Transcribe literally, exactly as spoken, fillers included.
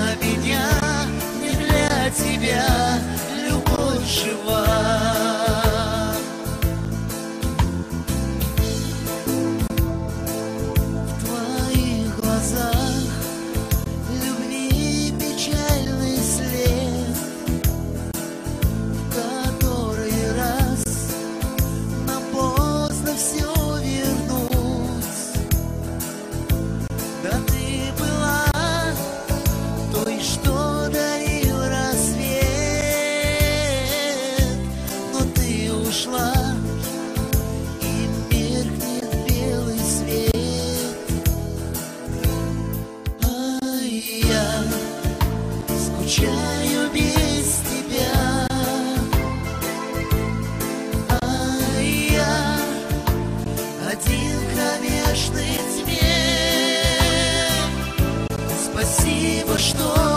меня, не для тебя любовь жива. В твоих глазах любви печальный след, в который раз нам поздно все вернуть. Да ты была той, что дарил рассвет, но ты ушла, и меркнет белый свет. А я скучаю без тебя, а я один в кромешной тьме. Спасибо, что